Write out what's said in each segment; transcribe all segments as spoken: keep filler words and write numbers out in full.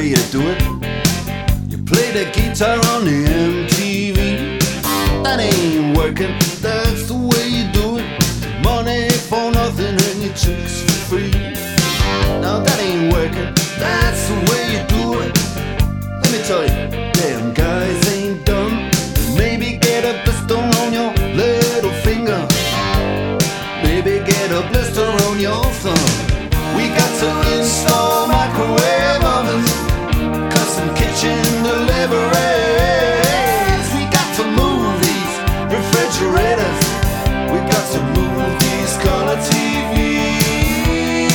way you do it. You play the guitar on the M T V. That ain't working, that's the way you do it. Money for nothing and your chicks for free. Now that ain't working, that's the way you do it. Let me tell you, damn guys ain't dumb. Maybe get a blister on your little finger. Maybe get a blister on your thumb. We got to install microwave ovens, custom kitchen deliveries. We got to move these refrigerators. We got to move these color T Vs.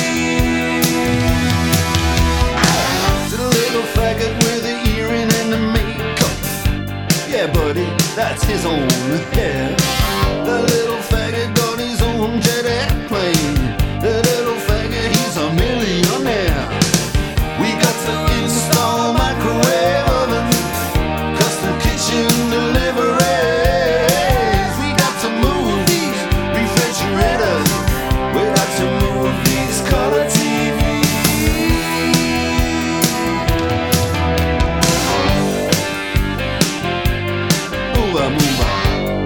To the little faggot with the earring and the makeup. Yeah, buddy, that's his own hair. The little faggot got his own jet airplane. The little faggot, he's a millionaire. We got to install microwave ovens, custom kitchen deliveries. We got to move these refrigerators. We got to move these color T Vs. Move on, move on.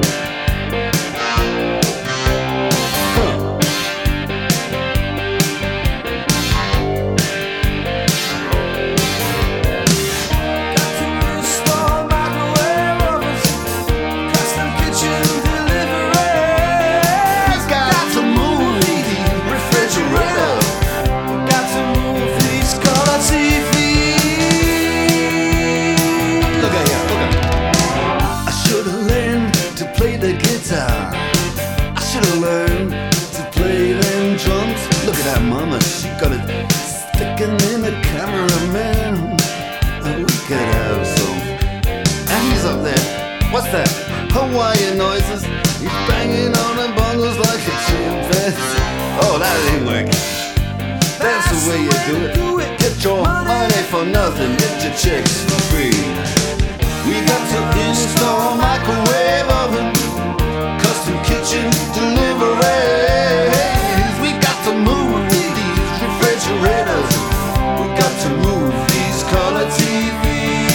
I should've learned to play them drums. Look at that mama, she got it sticking in the cameraman. Oh, we could have some. And he's up there. What's that? Hawaiian noises. He's banging on the bongos like a chimpanzee. Oh, that ain't working. That's the way you do it. Get your money for nothing, get your chicks for free. We got to install microwave oven, custom kitchen deliveries. We got to move these refrigerators. We got to move these color T Vs.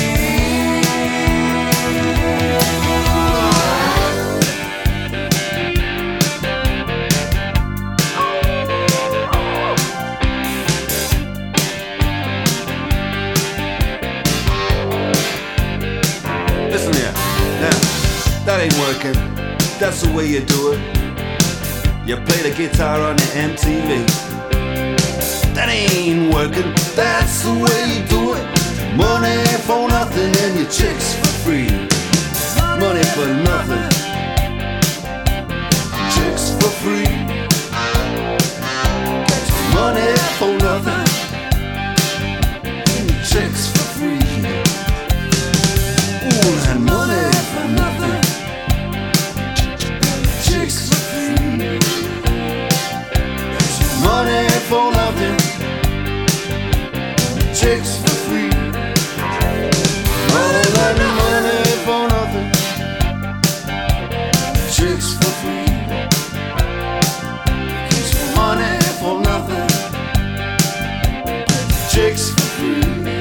Listen here, now, that ain't working. That's the way you do it. You play the guitar on the M T V. That ain't working. That's the way you do it. Money for nothing and your chicks for free. Money for nothing, chicks for free. Money for nothing, chicks for free. Ooh, and money for nothing, chicks for free. Money for nothing, chicks for free. All that money for nothing, chicks for free. Money for nothing, chicks for free.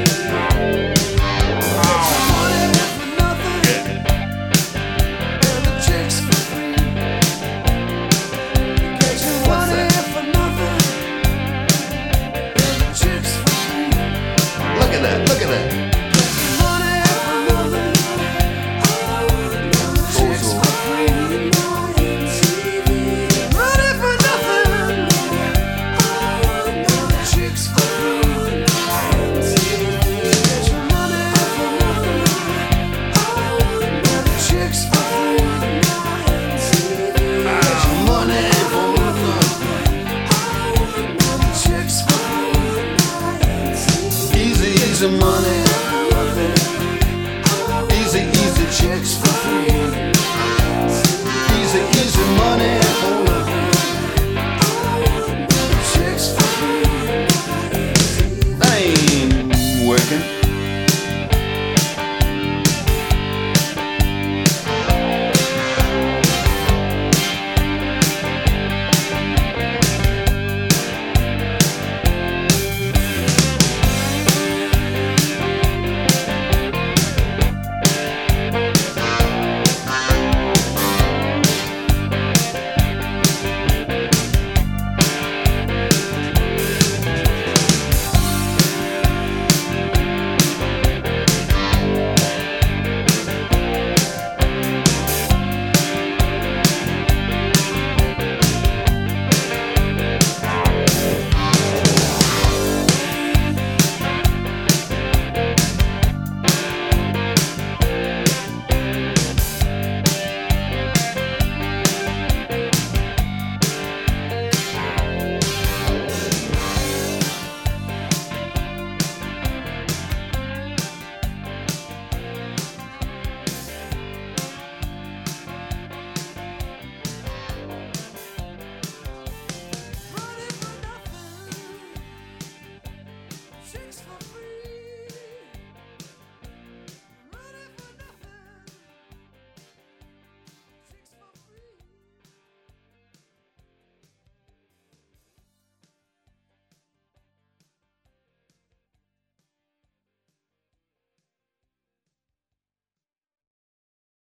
Look at that. Money for nothing. Chicks for free. Money for nothing. Chicks for free. Money for nothing. Chicks for free. Money for nothing. Chicks for free. Easy, easy money. Easy, easy chicks for free. Easy, easy money for nothing. Chicks for free. That ain't working. free.